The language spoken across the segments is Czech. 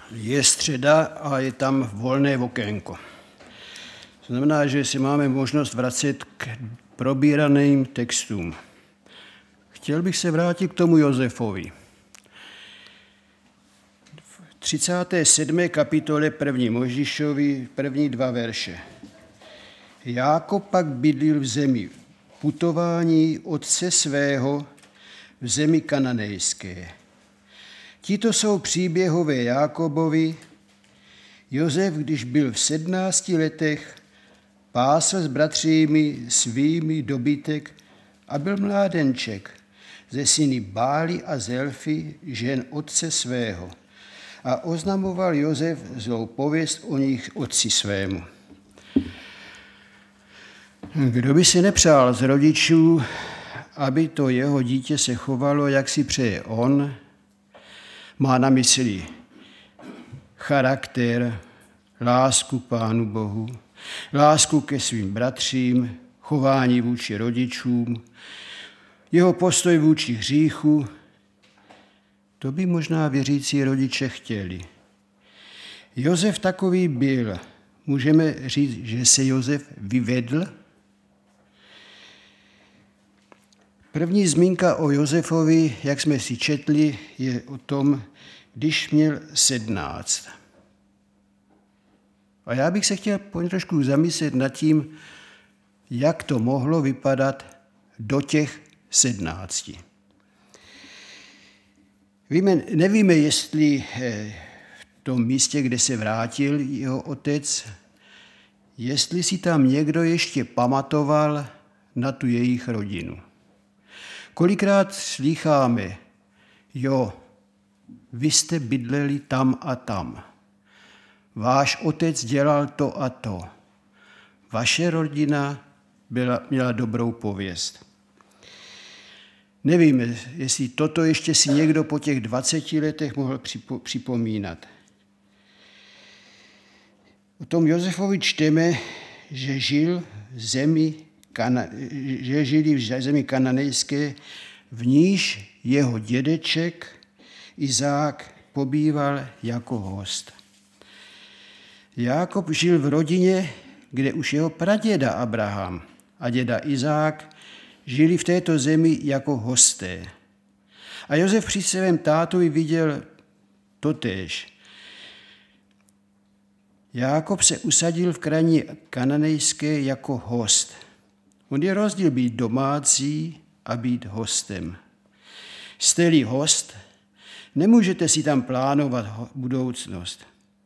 Je středa a je tam volné okénko. To znamená, že si máme možnost vracet k probíraným textům. Chtěl bych se vrátit k tomu Josefovi. V 37. kapitole 1. Mojžíšovi první 2 verše. Jákob pak bydlil v zemi putování otce svého v zemi kananejské. Tito jsou příběhové Jákobovi. Josef, když byl v 17 letech, pásl s bratřími svými dobytek a byl mládenček ze syny Báli a Zelfy, žen otce svého. A oznamoval Josef zlou pověst o nich otci svému. Kdo by si nepřál z rodičů, aby to jeho dítě se chovalo, jak si přeje on, má na mysli charakter, lásku k Pánu Bohu, lásku ke svým bratřím, chování vůči rodičům, jeho postoj vůči hříchu, to by možná věřící rodiče chtěli. Josef takový byl. Můžeme říct, že se Josef vyvedl? První zmínka o Josefovi, jak jsme si četli, je o tom, když měl 17. A já bych se chtěl trošku zamyslet nad tím, jak to mohlo vypadat do těch 17. Nevíme, jestli v tom místě, kde se vrátil jeho otec, jestli si tam někdo ještě pamatoval na tu jejich rodinu. Kolikrát slýcháme, jo, vy jste bydleli tam a tam. Váš otec dělal to a to. Vaše rodina měla dobrou pověst. Nevíme, jestli toto ještě si někdo po těch 20 letech mohl připomínat. O tom Josefovi čteme, že žili v zemi kananejské, v níž jeho dědeček Izák pobýval jako host. Jákob žil v rodině, kde už jeho praděda Abraham a děda Izák žili v této zemi jako hosté. A Josef při svém tátovi viděl totéž. Jákob se usadil v krajině kananejské jako host. On je rozdíl být domácí a být hostem. Jste-li host, nemůžete si tam plánovat budoucnost.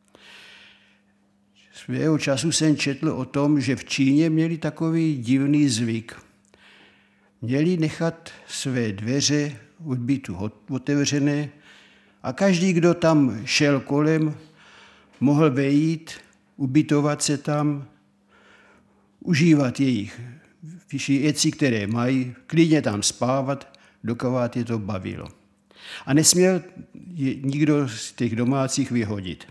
Svého času jsem četl o tom, že v Číně měli takový divný zvyk. Měli nechat své dveře od bytu otevřené a každý, kdo tam šel kolem, mohl vejít, ubytovat se tam, užívat jejich věci, které mají, klidně tam spávat, dokud je to bavilo. A nesměl nikdo z těch domácích vyhodit.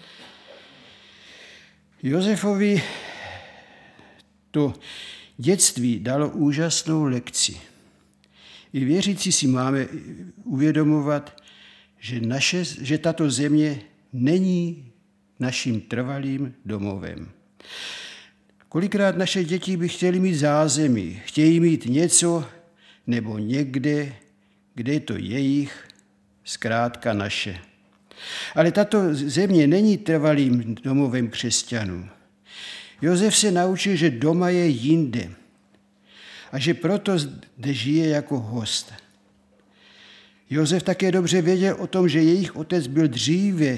Josefovi to dětství dalo úžasnou lekci. I věřící si máme uvědomovat, že tato země není naším trvalým domovem. Kolikrát naše děti by chtěly mít zázemí, chtějí mít něco nebo někde, kde je to jejich, zkrátka naše. Ale tato země není trvalým domovem křesťanů. Josef se naučil, že doma je jinde a že proto zde žije jako host. Josef také dobře věděl o tom, že jejich otec byl dříve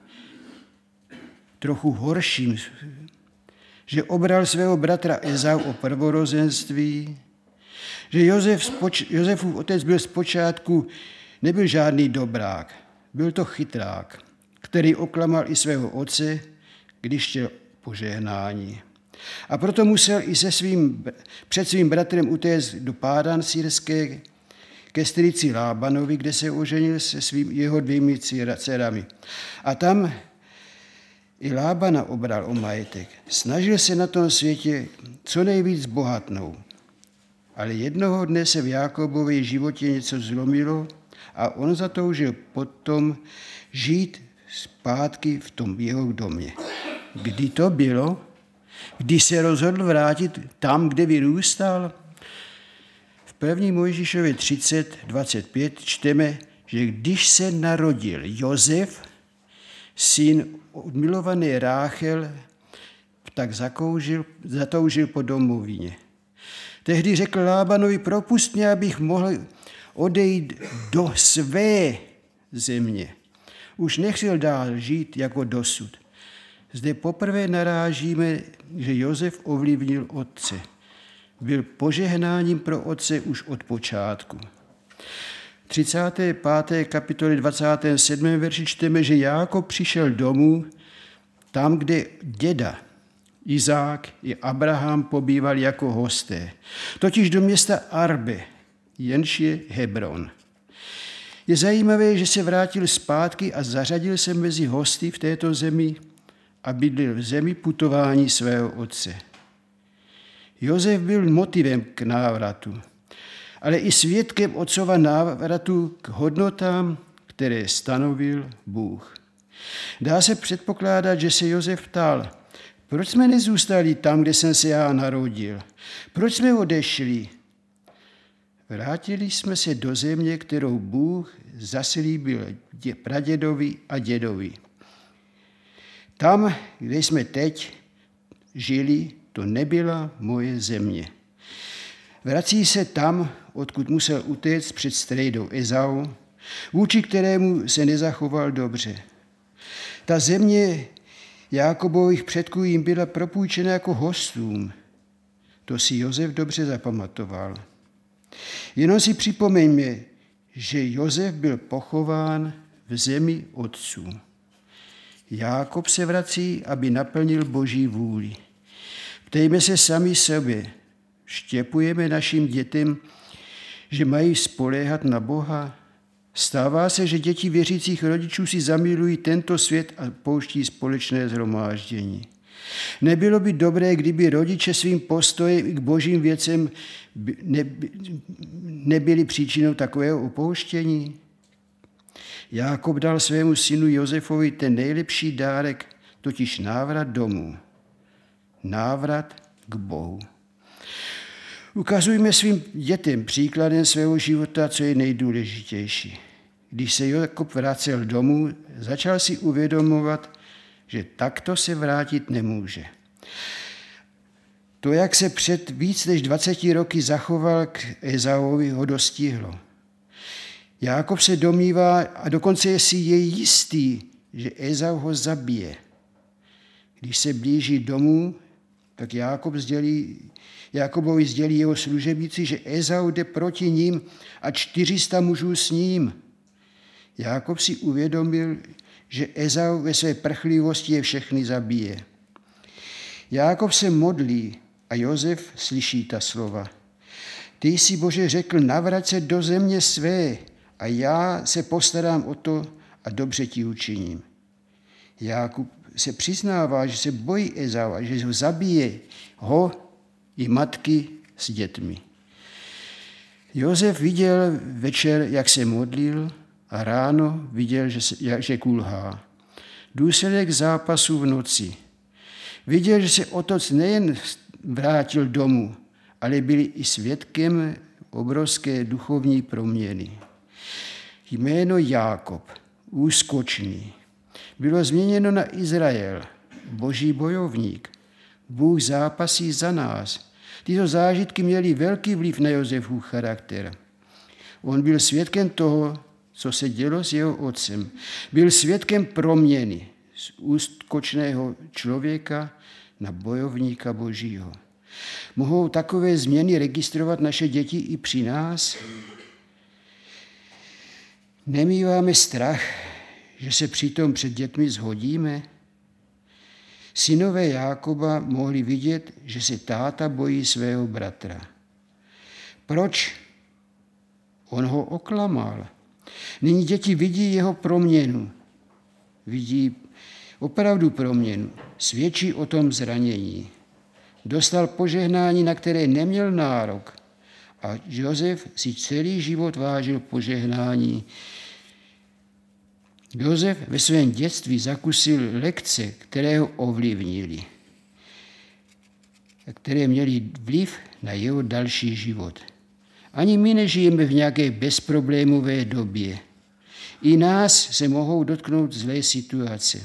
trochu horším, že obral svého bratra Ezau o prvorozenství, že Josefův otec byl zpočátku, nebyl žádný dobrák, byl to chytrák, který oklamal i svého otce, když chtěl požehnání. A proto musel i před svým bratrem utéct do Pádan syrské ke strýci Lábanovi, kde se oženil se jeho 2 dcerami. A tam i Lábana obral o majetek. Snažil se na tom světě co nejvíc bohatnout. Ale jednoho dne se v Jákobově životě něco zlomilo a on zatoužil potom žít zpátky v tom jeho domě. Kdy to bylo? Kdy se rozhodl vrátit tam, kde vyrůstal? V 1. Mojžíšově 30:25 čteme, že když se narodil Josef, syn milované Ráchel, tak zatoužil po domovině. Tehdy řekl Lábanovi, propust mě, abych mohl odejít do své země. Už nechtěl dál žít jako dosud. Zde poprvé narážíme, že Josef ovlivnil otce. Byl požehnáním pro otce už od počátku. V 35. kapitole 27. verši čteme, že Jákob přišel domů tam, kde děda Izák i Abraham pobývali jako hosté, totiž do města Arbe, jenž je Hebron. Je zajímavé, že se vrátil zpátky a zařadil se mezi hosty v této zemi a bydlel v zemi putování svého otce. Josef byl motivem k návratu, ale i svědkem otcova návratu k hodnotám, které stanovil Bůh. Dá se předpokládat, že se Josef ptal, proč jsme nezůstali tam, kde jsem se já narodil? Proč jsme odešli? Vrátili jsme se do země, kterou Bůh zaslíbil pradědovi a dědovi. Tam, kde jsme teď žili, to nebyla moje země. Vrací se tam, odkud musel utéct před strejdou Ezau, vůči kterému se nezachoval dobře. Ta země Jákobových předků jim byla propůjčena jako hostům. To si Josef dobře zapamatoval. Jenom si připomeňme, že Josef byl pochován v zemi otců. Jákob se vrací, aby naplnil Boží vůli. Ptejme se sami sobě, štěpujeme našim dětem, že mají spoléhat na Boha? Stává se, že děti věřících rodičů si zamilují tento svět a pouští společné shromáždění. Nebylo by dobré, kdyby rodiče svým postojem k božím věcem nebyli příčinou takového opouštění? Jákob dal svému synu Josefovi ten nejlepší dárek, totiž návrat domů. Návrat k Bohu. Ukazujme svým dětem příkladem svého života, co je nejdůležitější. Když se Jákob vracel domů, začal si uvědomovat, že takto se vrátit nemůže. To, jak se před víc než 20 roky zachoval k Ezauovi, ho dostihlo. Jákob se domnívá a dokonce je si jistý, že Ezau ho zabije. Když se blíží domů, tak Jákobovi sdělí jeho služebníci, že Ezau jde proti ním a 400 mužů s ním. Jákob si uvědomil, že Ezau ve své prchlivosti je všechny zabije. Jákob se modlí a Josef slyší ta slova. Ty jsi, Bože, řekl, navrať se do země své a já se postarám o to a dobře ti učiním. Jákob se přiznává, že se bojí Ezau a že ho zabije ho i matky s dětmi. Josef viděl večer, jak se modlil, a ráno viděl, že kulhá. Důsledek zápasu v noci. Viděl, že se otec nejen vrátil domů, ale byl i svědkem obrovské duchovní proměny. Jméno Jákob, úskočný, bylo změněno na Izrael, boží bojovník. Bůh zápasí za nás. Tyto zážitky měly velký vliv na Josefův charakter. On byl svědkem toho, co se dělo s jeho otcem. Byl svědkem proměny z úskočného člověka na bojovníka božího. Mohou takové změny registrovat naše děti i při nás? Nemýváme strach, že se přitom před dětmi zhodíme? Synové Jákoba mohli vidět, že se táta bojí svého bratra. Proč? On ho oklamal. Nyní děti vidí jeho proměnu. Vidí opravdu proměnu. Svědčí o tom zranění. Dostal požehnání, na které neměl nárok. A Josef si celý život vážil požehnání Josef ve svém dětství zakusil lekce, které ho ovlivnily, které měly vliv na jeho další život. Ani my nežijeme v nějaké bezproblémové době. I nás se mohou dotknout zlé situace.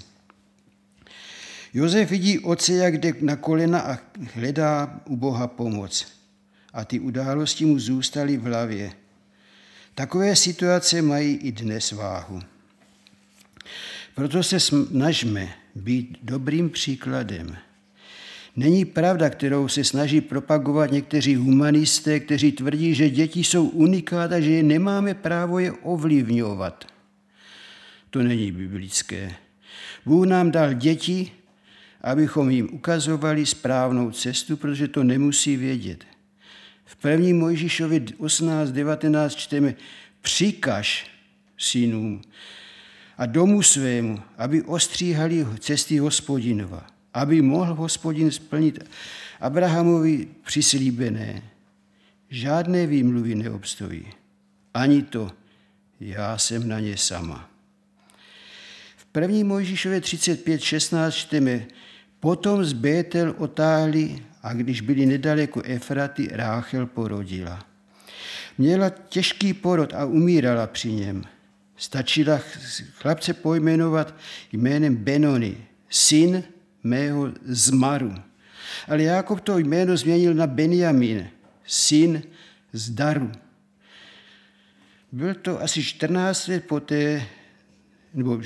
Josef vidí otce, jak jde na kolena a hledá u Boha pomoc. A ty události mu zůstaly v hlavě. Takové situace mají i dnes váhu. Proto se snažme být dobrým příkladem. Není pravda, kterou se snaží propagovat někteří humanisté, kteří tvrdí, že děti jsou unikát a že je nemáme právo je ovlivňovat. To není biblické. Bůh nám dal děti, abychom jim ukazovali správnou cestu, protože to nemusí vědět. V 1. Mojžíšovi 18:19 čteme: přikaž synům a domu svému, aby ostříhali cesty Hospodinova, aby mohl Hospodin splnit Abrahamovi přislíbené. Žádné výmluvy neobstojí. Ani to, já jsem na ně sama. V 1. Mojžíšově 35:16 čteme: potom z Bétel otáhli a když byli nedaleko Efraty, Ráchel porodila. Měla těžký porod a umírala při něm. Stačila chlapce pojmenovat jménem Benoni, syn mého zmaru. Ale Jákob to jméno změnil na Benjamin, syn z daru. Byl to asi 14 let poté, nebo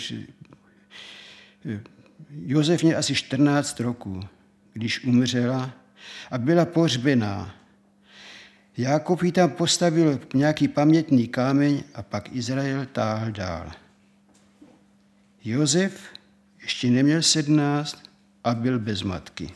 Josef měl asi 14 roků, když umřela a byla pohřbená. Jákob jí tam postavil nějaký pamětný kámeň a pak Izrael táhl dál. Josef ještě neměl 17 a byl bez matky.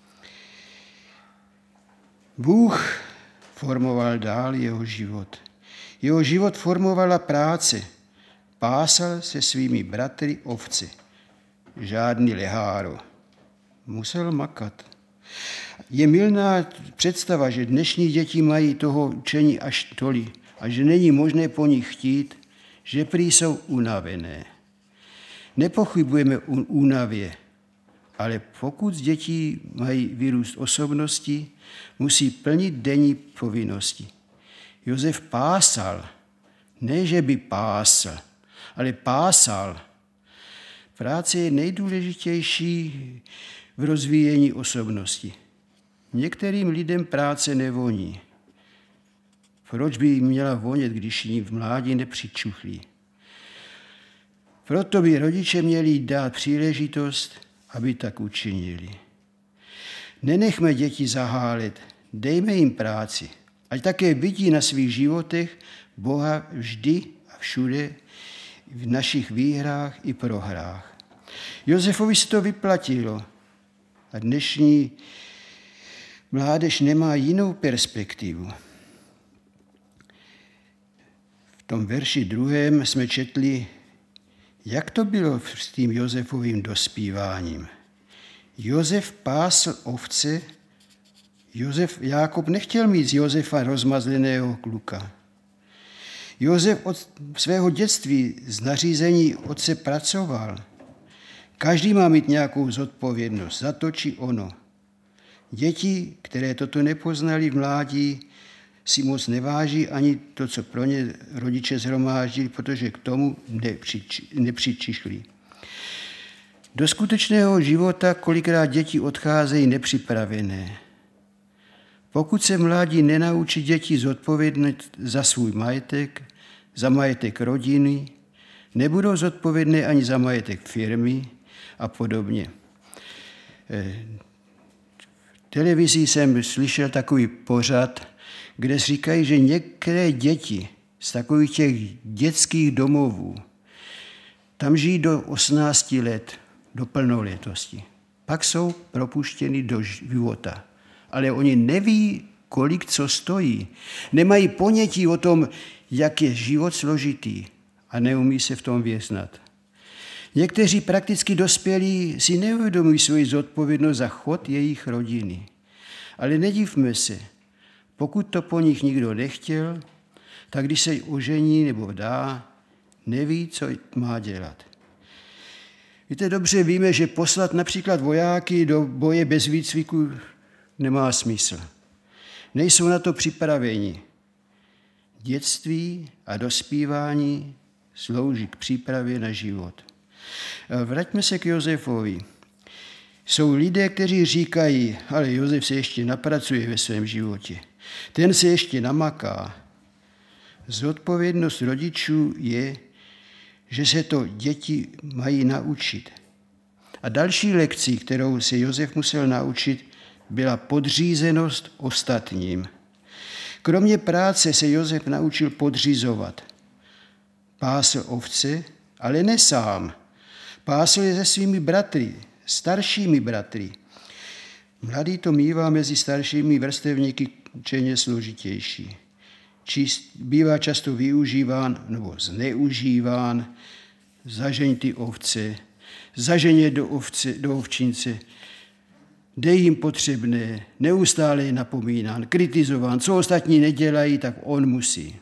Bůh formoval dál jeho život. Jeho život formovala práce. Pásal se svými bratry ovce. Žádný leháro. Musel makat. Je mylná představa, že dnešní děti mají toho učení až tolik a že není možné po nich chtít, že prý jsou unavené. Nepochybujeme o únavě, ale pokud z dětí mají vyrůst osobnosti, musí plnit denní povinnosti. Josef pásal, ne že by pásl, ale pásal. Práce je nejdůležitější v rozvíjení osobnosti. Některým lidem práce nevoní. Proč by jim měla vonět, když jim v mládí nepřičuchlí? Proto by rodiče měli dát příležitost, aby tak učinili. Nenechme děti zahálet, dejme jim práci, ať také vidí na svých životech Boha vždy a všude v našich výhrách i prohrách. Josefovi se to vyplatilo a dnešní mládež nemá jinou perspektivu. V tom verši 2. jsme četli, jak to bylo s tím Josefovým dospíváním. Josef pásl ovce, Jákob nechtěl mít z Josefa rozmazleného kluka. Josef od svého dětství z nařízení otce pracoval. Každý má mít nějakou zodpovědnost za to či ono. Děti, které toto nepoznali v mládí, si moc neváží ani to, co pro ně rodiče shromáždili, protože k tomu nepřičišli. Do skutečného života kolikrát děti odcházejí nepřipravené. Pokud se mládí nenaučí děti zodpovědnost za svůj majetek, za majetek rodiny, nebudou zodpovědné ani za majetek firmy a podobně. V televizi jsem slyšel takový pořad, kde říkají, že některé děti z takových těch dětských domovů tam žijí do 18 let, do plnoletosti. Pak jsou propuštěni do života. Ale oni neví, kolik co stojí. Nemají ponětí o tom, jak je život složitý a neumí se v tom vyznat. Někteří prakticky dospělí si neuvědomují svoji zodpovědnost za chod jejich rodiny. Ale nedivme se, pokud to po nich nikdo nechtěl, tak když se ožení nebo dá, neví, co má dělat. Víte, dobře víme, že poslat například vojáky do boje bez výcviku nemá smysl. Nejsou na to připraveni. Dětství a dospívání slouží k přípravě na život. Vraťme se k Josefovi. Jsou lidé, kteří říkají, ale Josef se ještě napracuje ve svém životě. Ten se ještě namaká. Zodpovědnost rodičů je, že se to děti mají naučit. A další lekcí, kterou se Josef musel naučit, byla podřízenost ostatním. Kromě práce se Josef naučil podřizovat. Pásl ovce, ale ne sám. Pásl je se svými bratry, staršími bratry. Mladý to mívá mezi staršími vrstevníky čeně složitější. Bývá často využíván nebo zneužíván, zažeň ty ovce, zažeň je do ovčince, dej jim potřebné, neustále je napomínán, kritizován, co ostatní nedělají, tak on musí.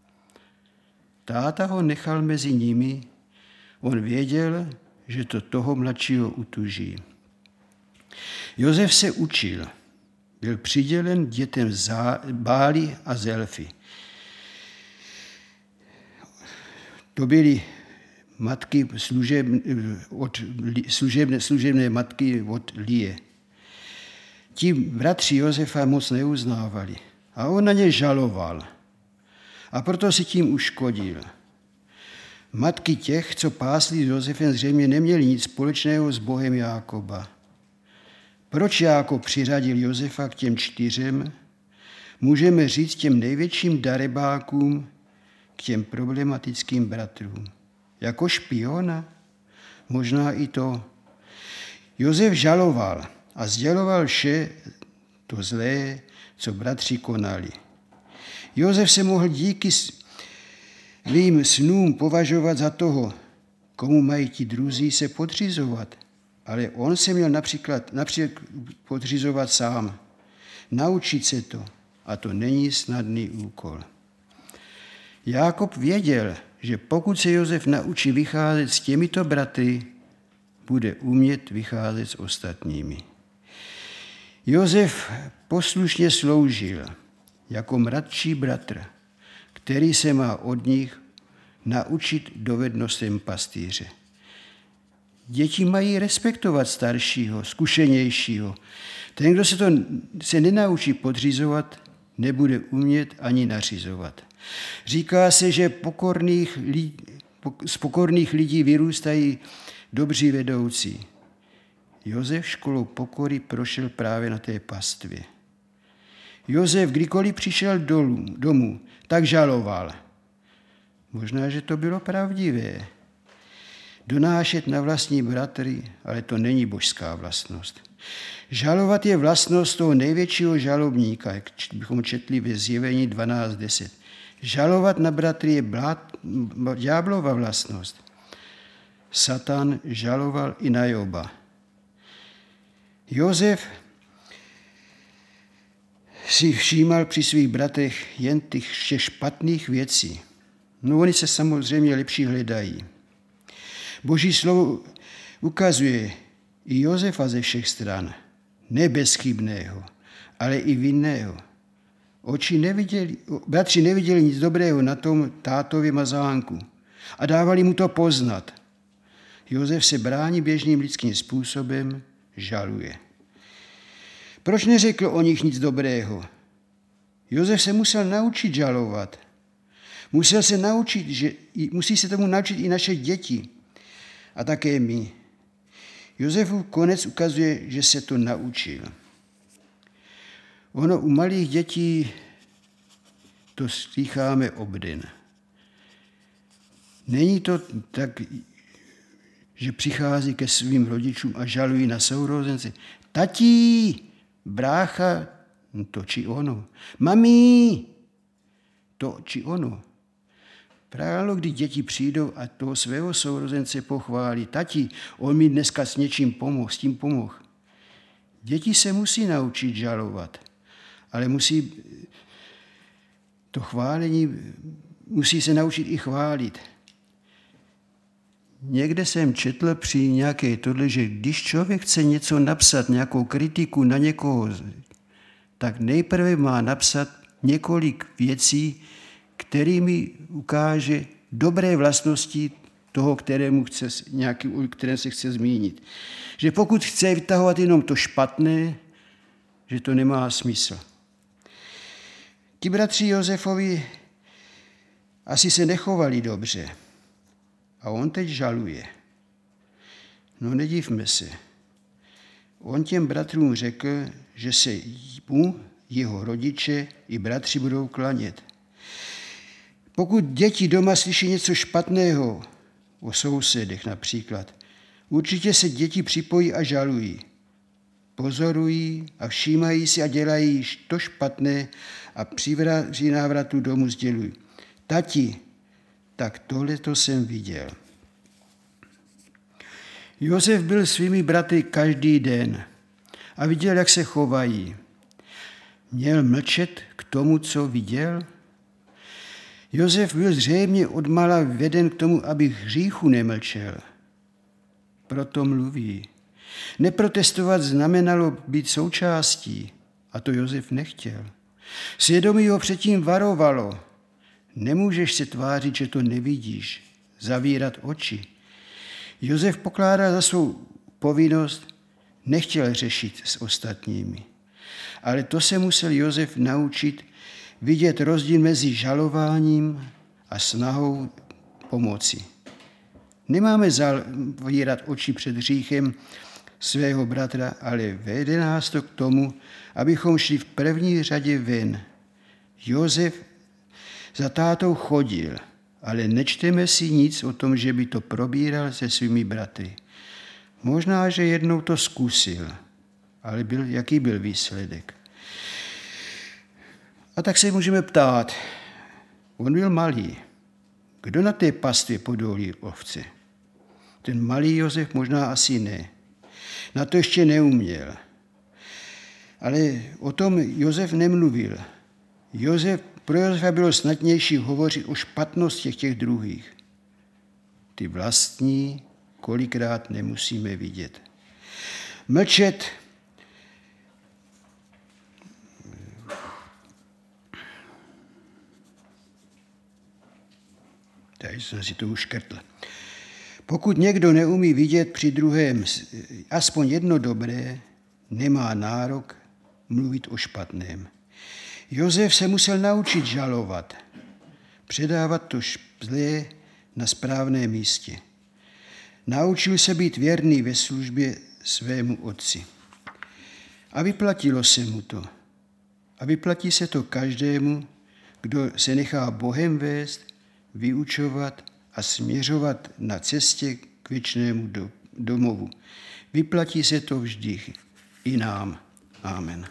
Táta ho nechal mezi nimi, on věděl, že to toho mladšího utuží. Josef se učil, byl přidělen dětem Báli a Zelfy. To byly matky služebné matky od Lie. Ti bratři Josefa moc neuznávali a on na ně žaloval. A proto si tím uškodil. Matky těch, co pásli s Josefem, zřejmě neměli nic společného s Bohem Jákoba. Proč Jákob přiřadil Josefa k těm 4? Můžeme říct těm největším darebákům, k těm problematickým bratrům. Jako špiona? Možná i to. Josef žaloval a sděloval vše to zlé, co bratři konali. Josef se mohl díky svým snům považovat za toho, komu mají ti druzí se podřizovat. Ale on se měl například podřizovat sám. Naučit se to. A to není snadný úkol. Jákob věděl, že pokud se Josef naučí vycházet s těmito bratry, bude umět vycházet s ostatními. Josef poslušně sloužil jako mladší bratr, který se má od nich naučit dovednostem pastýře. Děti mají respektovat staršího, zkušenějšího. Ten, kdo se nenaučí podřizovat, nebude umět ani nařizovat. Říká se, že z pokorných lidí vyrůstají dobří vedoucí. Josef školou pokory prošel právě na té pastvě. Josef, kdykoliv přišel domů, tak žaloval. Možná, že to bylo pravdivé. Donášet na vlastní bratry, ale to není božská vlastnost. Žalovat je vlastnost toho největšího žalobníka, jak bychom četli ve Zjevení 12:10. Žalovat na bratry je ďáblova vlastnost. Satan žaloval i na Joba. Josef si všímal při svých bratrech jen těch špatných věcí. No oni se samozřejmě lepší hledají. Boží slovo ukazuje i Josefa ze všech stran, ne bezchybného, ale i vinného. Bratři neviděli nic dobrého na tom tátově mazánku a dávali mu to poznat. Josef se brání běžným lidským způsobem, žaluje. Proč neřekl o nich nic dobrého? Josef se musel naučit žalovat. Musí se tomu naučit i naše děti a také my. Josefův konec ukazuje, že se to naučil. Ono u malých dětí to slýcháme obden. Není to tak, že přichází ke svým rodičům a žalují na sourozence. Tatí, brácha, to či ono. Mami, to či ono. Právě kdy děti přijdou a toho svého sourozence pochválí. Tati, on mi dneska s něčím pomohl, s tím pomohl. Děti se musí naučit žalovat, ale musí se naučit i chválit. Někde jsem četl při nějaké tohle, že když člověk chce něco napsat, nějakou kritiku na někoho, tak nejprve má napsat několik věcí, kterými ukáže dobré vlastnosti toho, o kterém se chce zmínit. Že pokud chce vytahovat jenom to špatné, že to nemá smysl. Ti bratři Josefovi asi se nechovali dobře. A on teď žaluje. No nedivme se. On těm bratrům řekl, že se mu, jeho rodiče i bratři budou klanět. Pokud děti doma slyší něco špatného, o sousedech například, určitě se děti připojí a žalují. Pozorují a všímají si a dělají to špatné a při návratu domů sdělují. Tati, tak tohleto jsem viděl. Josef byl svými bratry každý den a viděl, jak se chovají. Měl mlčet k tomu, co viděl? Josef byl zřejmě odmala veden k tomu, aby hříchu nemlčel. Proto mluví. Neprotestovat znamenalo být součástí, a to Josef nechtěl. Svědomí ho předtím varovalo. Nemůžeš se tvářit, že to nevidíš, zavírat oči. Josef pokládá za svou povinnost, nechtěl řešit s ostatními. Ale to se musel Josef naučit vidět rozdíl mezi žalováním a snahou pomoci. Nemáme zavírat oči před hříchem svého bratra, ale vede nás to k tomu, abychom šli v první řadě ven. Josef za tátou chodil, ale nečteme si nic o tom, že by to probíral se svými bratry. Možná, že jednou to zkusil, ale jaký byl výsledek? A tak se můžeme ptát, on byl malý. Kdo na té pastvě podolí ovce? Ten malý Josef možná asi ne. Na to ještě neuměl. Ale o tom Josef nemluvil. Pro Josefa bylo snadnější hovořit o špatnostech těch druhých. Ty vlastní kolikrát nemusíme vidět. Mlčet tady jsem si to už škrtl. Pokud někdo neumí vidět při druhém aspoň jedno dobré, nemá nárok mluvit o špatném. Josef se musel naučit žalovat, předávat to zlé na správném místě. Naučil se být věrný ve službě svému otci. A vyplatilo se mu to. A vyplatí se to každému, kdo se nechá Bohem vést, vyučovat a směřovat na cestě k věčnému domovu. Vyplatí se to vždy i nám. Amen.